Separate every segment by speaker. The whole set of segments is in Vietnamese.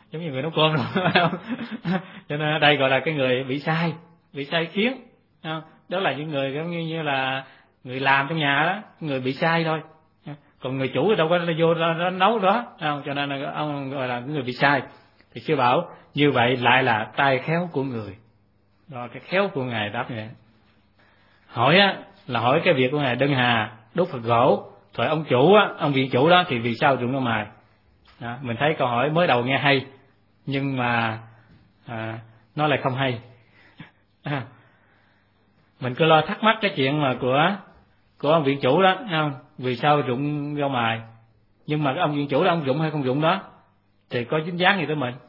Speaker 1: giống như người nấu cơm rồi. Cho nên ở đây gọi là cái người bị sai khiến. Đó là những người giống như là người làm trong nhà đó, người bị sai thôi. Còn người chủ đâu có vô đó nấu đó, cho nên là ông gọi là người bị sai. Thì sư bảo như vậy lại là tay khéo của người. Đó, cái khéo của ngài đáp như vậy. Hỏi á là hỏi cái việc của ngài Đơn Hà đúc Phật gỗ, rồi ông chủ á, ông viện chủ đó thì vì sao dụng nó mài. Mình thấy câu hỏi mới đầu nghe hay, nhưng mà nó lại không hay. Mình cứ lo thắc mắc cái chuyện mà của ông viện chủ đó, không? Vì sao dụng rau mài? Nhưng mà cái ông viện chủ đó ông dụng hay không dụng đó thì có dính dáng gì tới mình?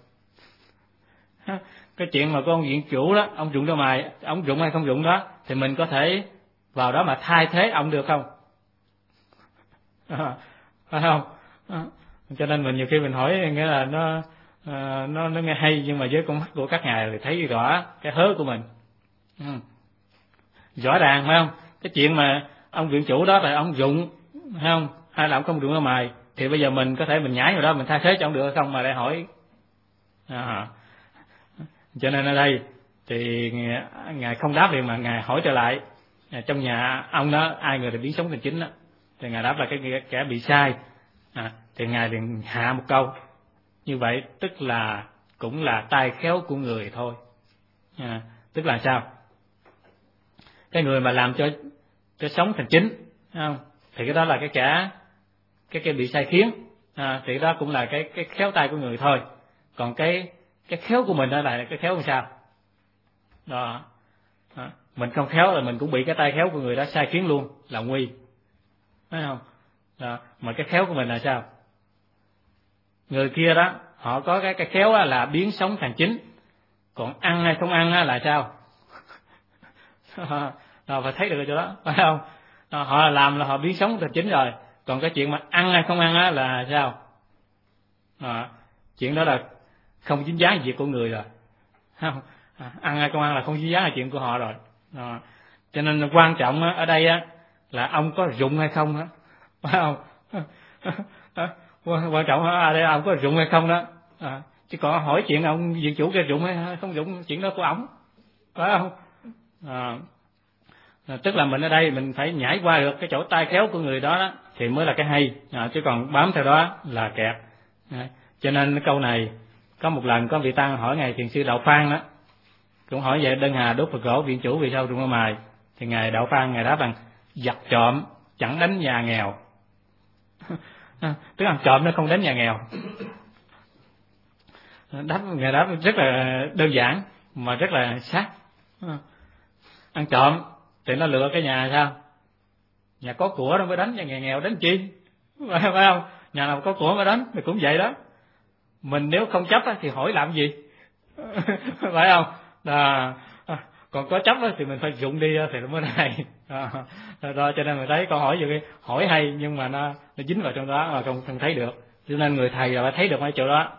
Speaker 1: Cái chuyện mà của ông viện chủ đó, ông dụng rau mài, ông dụng hay không dụng đó thì mình có thể vào đó mà thay thế ông được không? Phải không? Cho nên mình nhiều khi mình hỏi nghĩa là nó nghe hay, nhưng mà với con mắt của các ngài thì thấy rõ cái hớ của mình. Rõ ràng phải không? Cái chuyện mà ông viện chủ đó là ông dụng, phải không? Hay là ông không dụng rau mài, thì bây giờ mình có thể mình nhảy vào đó mình thay thế cho ông được hay không mà lại hỏi. Cho nên ở đây thì ngài không đáp liền mà ngài hỏi trở lại, trong nhà ông đó ai người là biến sống thành chính đó, thì ngài đáp là cái kẻ bị sai. Thì ngài liền hạ một câu như vậy, tức là cũng là tay khéo của người thôi. Tức là sao? Cái người mà làm cho sống thành chính, không? Thì cái đó là cái kẻ cái bị sai khiến, thì đó cũng là cái khéo tay của người thôi. Còn cái khéo của mình đó là cái khéo làm sao? Đó. Mình không khéo là mình cũng bị cái tay khéo của người đó sai khiến luôn, là nguy, phải không? Đó. Mà cái khéo của mình là sao? Người kia đó họ có cái khéo là biến sống thành chính, còn ăn hay không ăn là sao? Đó, phải thấy được chỗ đó, phải không? Đó, họ làm là họ biến sống thành chính rồi, còn cái chuyện mà ăn hay không ăn là sao? Chuyện đó là không dính dáng việc của người rồi, không? Ăn hay không ăn là không dính dáng là chuyện của họ rồi. Cho nên quan trọng ở đây là ông có dụng hay không, phải không? Quan trọng ở đây ông có dụng hay không đó. Chứ còn hỏi chuyện ông viện chủ cái dụng hay không dụng, chuyện đó của ổng, phải không? Tức là mình ở đây mình phải nhảy qua được cái chỗ tay khéo của người đó, thì mới là cái hay, chứ còn bám theo đó là kẹt. Cho nên cái câu này có một lần có vị tăng hỏi ngài thiền sư Đạo Phan đó, cũng hỏi về Đơn Hà đúc Phật gỗ viện chủ vì sao dụng rau mài, thì ngài Đạo Phan ngài đáp rằng giặc trộm chẳng đánh nhà nghèo. Tức là trộm nó không đánh nhà nghèo. Ngài đáp rất là đơn giản mà rất là sát. Ăn trộm thì nó lựa cái nhà sao? Nhà có của nó mới đánh, nhà nghèo đánh chi? Phải không? Nhà nào có của mới đánh, thì cũng vậy đó. Mình nếu không chấp thì hỏi làm gì? Phải không? Còn có chấp thì mình phải dụng đi thì nó mới hay. Rồi cho nên mình thấy câu hỏi gì hỏi hay, nhưng mà nó dính vào trong đó mà không thấy được. Cho nên người thầy là phải thấy được mấy chỗ đó.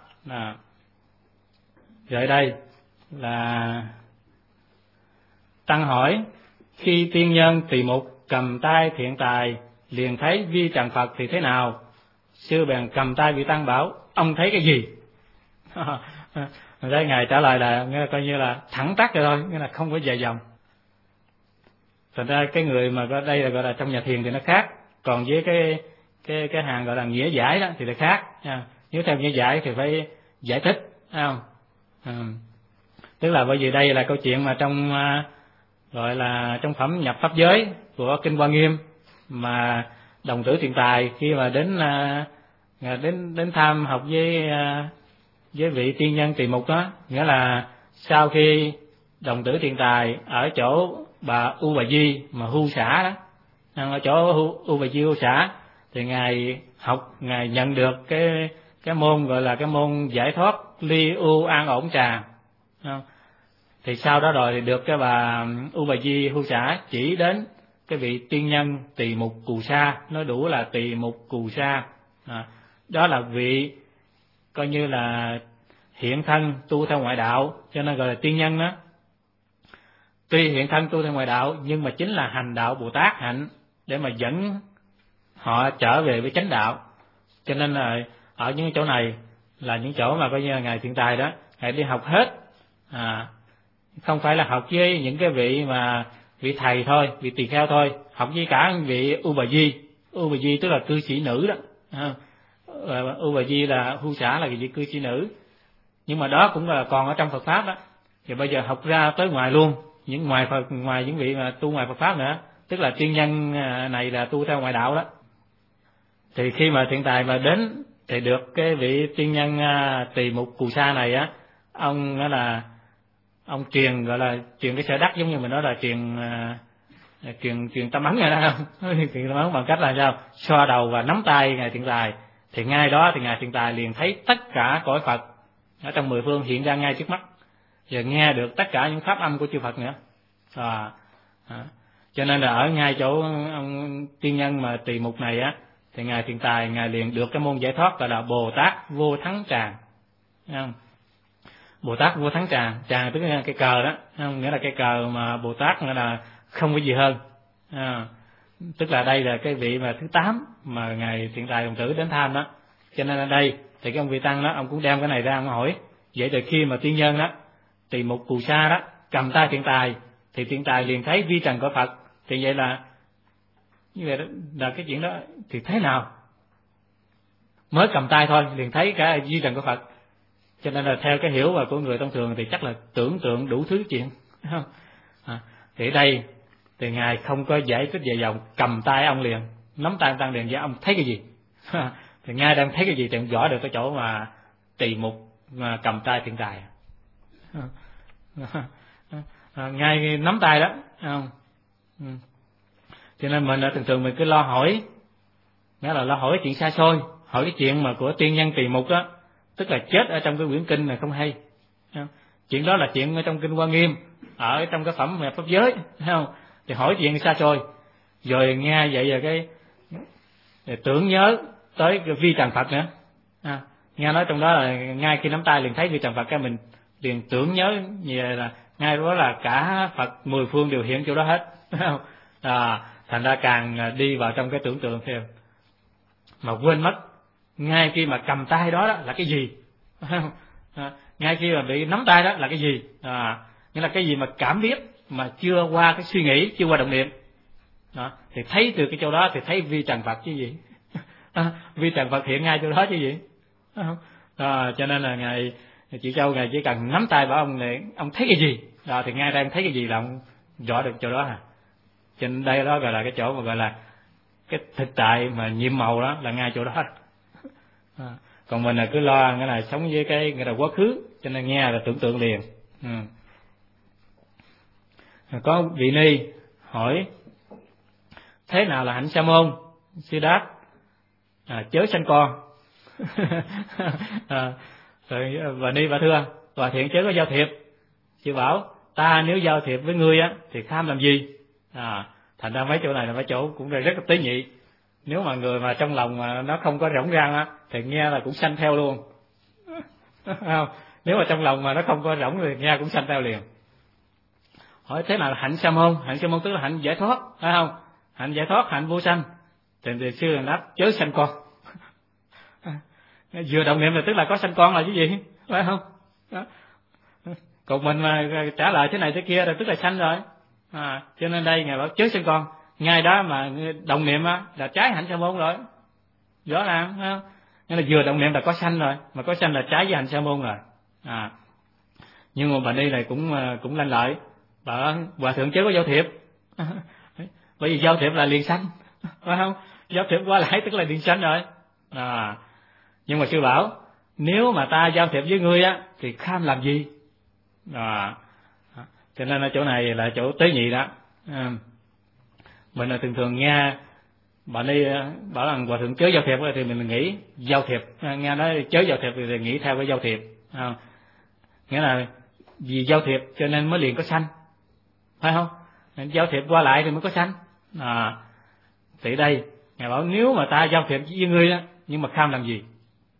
Speaker 1: Rồi đây là tăng hỏi, khi tiên nhân Tỳ Mục cầm tay thiện tài liền thấy vi trần Phật thì thế nào? Sư bèn cầm tay vị tăng bảo, ông thấy cái gì? Rồi đấy, ngài trả lời là nghĩa là coi như là thẳng tắc rồi thôi, nghĩa là không có dài dòng. Thành ra cái người mà ở đây là gọi là trong nhà thiền thì nó khác, còn với cái hàng gọi là nghĩa giải đó thì là khác. Nếu theo nghĩa giải thì phải giải thích, phải không? Tức là bởi vì đây là câu chuyện mà trong gọi là trong phẩm nhập pháp giới của kinh Hoa Nghiêm, mà đồng tử Thiện Tài khi mà đến tham học với vị tiên nhân Tỳ Mục đó, nghĩa là sau khi đồng tử Thiện Tài ở chỗ bà U Bà Di mà hưu xã đó, ở chỗ U Bà Di hưu xã, thì ngài học, ngài nhận được cái môn gọi là cái môn giải thoát ly ưu an ổn tràng. Thì sau đó rồi thì được cái bà U Bà Di hưu xã chỉ đến cái vị tiên nhân Tỳ Mục Cù Sa, nói đủ là Tỳ Mục Cù Sa. Đó là vị coi như là hiện thân tu theo ngoại đạo, cho nên gọi là tiên nhân đó. Tuy hiện thân tu theo ngoại đạo nhưng mà chính là hành đạo Bồ Tát hạnh để mà dẫn họ trở về với chánh đạo. Cho nên là ở những chỗ này là những chỗ mà coi như là ngài Thiện Tài đó, ngài đi học hết, không phải là học với những cái vị mà vị thầy thôi, vị tỳ kheo thôi, học với cả vị U Bà Di tức là cư sĩ nữ đó. U Bà Di là Hu Xả là vị cư sĩ nữ, nhưng mà đó cũng là còn ở trong Phật pháp đó. Thì bây giờ học ra tới ngoài luôn, ngoài những vị mà tu ngoài Phật pháp nữa, tức là tiên nhân này là tu theo ngoại đạo đó. Thì khi mà Thiện Tài mà đến thì được cái vị tiên nhân Tỳ Mục Cù Sa này á, ông đó là ông truyền, gọi là truyền cái sở đắc, giống như mình nói là truyền tâm ấn rồi đó không? Truyền tâm ấn bằng cách là sao? Xoa đầu và nắm tay ngài Thiện Tài, thì ngay đó thì ngài Thiện Tài liền thấy tất cả cõi Phật ở trong mười phương hiện ra ngay trước mắt, và nghe được tất cả những pháp âm của chư Phật nữa. Cho nên là ở ngay chỗ ông tiên nhân mà Tỳ Mục này á, thì ngài Thiện Tài ngài liền được cái môn giải thoát gọi là Bồ Tát Vô Thắng Tràng. Không? Bồ Tát Vô Thắng Tràng, tràng tức là cái cờ đó, không? Nghĩa là cái cờ mà Bồ Tát nghĩa là không có gì hơn. Tức là đây là cái vị mà thứ 8 mà ngài Thiện Tài đồng tử đến tham đó. Cho nên ở đây thì cái ông vị tăng đó, ông cũng đem cái này ra ông hỏi. Vậy thì khi mà tiên nhân đó, Tỳ Mục Cù Sa đó cầm tay Thiện Tài, thì Thiện Tài liền thấy vi trần của Phật. Thì vậy là như vậy đó, là cái chuyện đó thì thế nào? Mới cầm tay thôi liền thấy cả vi trần của Phật. Cho nên là theo cái hiểu của người thông thường thì chắc là tưởng tượng đủ thứ chuyện, không? Thì ở đây thì ngài không có giải thích về dòng, cầm tay ông liền, nắm tay ông tăng liền, với ông thấy cái gì? Thì ngài đang thấy cái gì thì ông rõ được cái chỗ mà Tỳ Mục mà cầm tay Thiện Tài. Ngài nắm tay đó, không? Cho nên mình thường mình cứ lo hỏi, nghĩa là lo hỏi chuyện xa xôi, hỏi cái chuyện mà của tiên nhân Tỳ Mục đó, tức là chết ở trong cái quyển kinh này không hay. Chuyện đó là chuyện ở trong kinh Hoa Nghiêm, ở trong cái phẩm pháp giới, thấy không? Thì hỏi chuyện xa xôi, rồi nghe vậy rồi cái tưởng nhớ tới cái vi trần Phật nữa. Nghe nói trong đó là ngay khi nắm tay liền thấy vi trần Phật, cái mình liền tưởng nhớ như vậy là ngay đó là cả Phật mười phương đều hiện chỗ đó hết, thấy không? Thành ra càng đi vào trong cái tưởng tượng thêm, mà quên mất ngay khi mà cầm tay đó là cái gì, ngay khi mà bị nắm tay đó là cái gì, nghĩa là cái gì mà cảm biết mà chưa qua cái suy nghĩ, chưa qua động niệm đó, thì thấy từ cái chỗ đó thì thấy vi trần Phật chứ gì. Vi trần Phật hiện ngay chỗ đó chứ gì. Cho nên là ngài chị Châu ngài chỉ cần nắm tay bảo ông này, ông thấy cái gì thì ngay đây ông thấy cái gì là ông rõ được chỗ đó. Cho nên đây đó gọi là cái chỗ mà gọi là cái thực tại mà nhiệm màu đó là ngay chỗ đó. Còn mình là cứ lo cái này sống với cái người là quá khứ, cho nên nghe là tưởng tượng liền. Có vị ni hỏi thế nào là hạnh sa môn? Sư đáp chớ sanh con. Rồi bà ni bà thưa Hòa Thiện chớ có giao thiệp. Sư bảo ta nếu giao thiệp với ngươi á thì tham làm gì? Thành ra mấy chỗ này là mấy chỗ cũng rất là tế nhị. Nếu mà người mà trong lòng mà nó không có rỗng rang á thì nghe là cũng sanh theo luôn. Không? Nếu mà trong lòng mà nó không có rỗng thì nghe cũng sanh theo liền. Hỏi thế nào là hạnh sa môn? Hạnh sa môn tức là hạnh giải thoát, phải không? Hạnh giải thoát, hạnh vô sanh. Thì sư đáp chớ sanh con. Vừa động niệm là tức là có sanh con là cái gì, phải không? Đó. Còn mình mà trả lời thế này thế kia là tức là sanh rồi. Cho nên đây ngài bảo chớ sanh con, ngay đó mà động niệm á là trái hạnh sa môn rồi, rõ ràng, phải không? Nghĩa là vừa động niệm là có sanh rồi, mà có sanh là trái với hạnh sa môn rồi. Nhưng mà bà ni này cũng lanh lợi, bảo Hòa Thượng chớ có giao thiệp. Bởi vì giao thiệp là liền sanh, phải không? Giao thiệp qua lại tức là liền sanh rồi. Nhưng mà sư bảo nếu mà ta giao thiệp với ngươi á thì kham làm gì? Cho nên ở chỗ này là chỗ tế nhị đó. Mình là thường nghe bà ni bảo rằng Hòa Thượng chớ giao thiệp thì mình nghĩ giao thiệp, nghe nói chớ giao thiệp thì nghĩ theo cái giao thiệp. Nghĩa là vì giao thiệp cho nên mới liền có sanh, phải không? Giao thiệp qua lại thì mới có sanh. Thì đây ngài bảo nếu mà ta giao thiệp với ngươi á nhưng mà kham làm gì?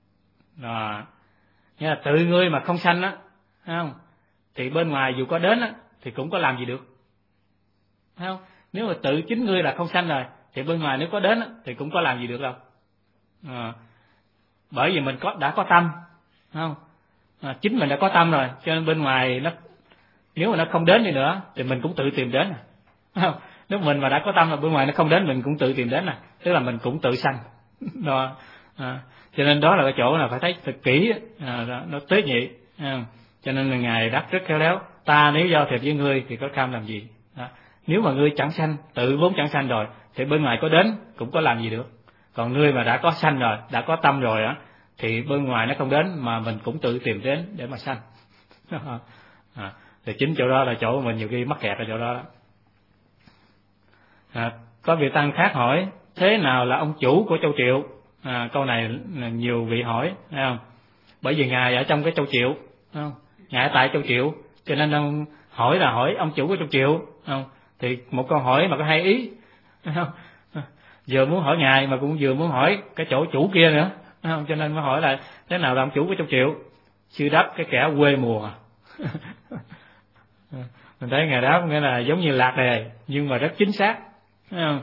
Speaker 1: Nghĩa là tự ngươi mà không sanh á, phải không? Thì bên ngoài dù có đến á thì cũng có làm gì được, phải không? Nếu mà tự chính ngươi là không sanh rồi thì bên ngoài nếu có đến á thì cũng có làm gì được đâu. Bởi vì mình đã có tâm, không? Chính mình đã có tâm rồi, cho nên bên ngoài nó nếu mà nó không đến đi nữa thì mình cũng tự tìm đến, không? Nếu mình mà đã có tâm là bên ngoài nó không đến mình cũng tự tìm đến, tức là mình cũng tự sanh đó. Cho nên đó là cái chỗ là phải thấy thật kỹ, nó tế nhị. Cho nên là ngài đáp rất khéo léo: ta nếu giao thiệp với ngươi thì có cam làm gì? Nếu mà ngươi chẳng sanh, tự vốn chẳng sanh rồi thì bên ngoài có đến cũng có làm gì được. Còn ngươi mà đã có sanh rồi, đã có tâm rồi thì bên ngoài nó không đến mà mình cũng tự tìm đến để mà sanh. Thì chính chỗ đó là chỗ mình nhiều khi mắc kẹt ở chỗ đó. Có vị tăng khác hỏi: thế nào là ông chủ của Châu Triệu? Câu này là nhiều vị hỏi, thấy không? Bởi vì ngài ở trong cái Châu Triệu, không? Ngài ở tại Châu Triệu, cho nên ông hỏi là hỏi ông chủ của Châu Triệu, không? Thì một câu hỏi mà có hai ý, không? Vừa muốn hỏi ngài mà cũng vừa muốn hỏi cái chỗ chủ kia nữa, không? Cho nên mới hỏi là thế nào là ông chủ của Châu Triệu? Sư đáp: cái kẻ quê mùa. Mình thấy ngài đáp nghĩa là giống như lạc đề nhưng mà rất chính xác, thấy không?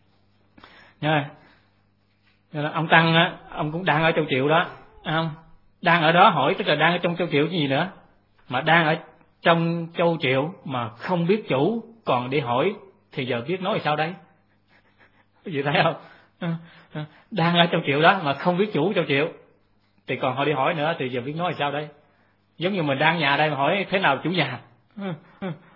Speaker 1: Ông Tăng á, ông cũng đang ở Châu Triệu đó, không? Đang ở đó hỏi, tức là đang ở trong Châu Triệu chứ gì nữa, mà đang ở trong Châu Triệu mà không biết chủ còn đi hỏi thì giờ biết nói sao đây? Quý vị thấy không? Đang ở Châu Triệu đó mà không biết chủ Châu Triệu thì còn họ đi hỏi nữa thì giờ biết nói sao đây? Giống như mình đang nhà đây mà hỏi thế nào chủ nhà,